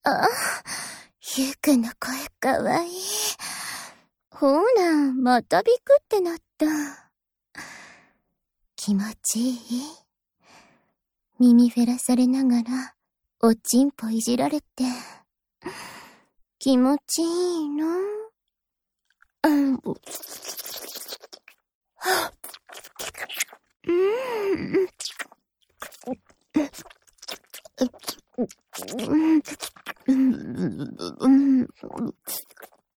あ、ゆうくんの声かわいい。ほら、またビクってなった。気持ちいい？耳フェラされながら、おちんぽいじられて。気持ちいいの？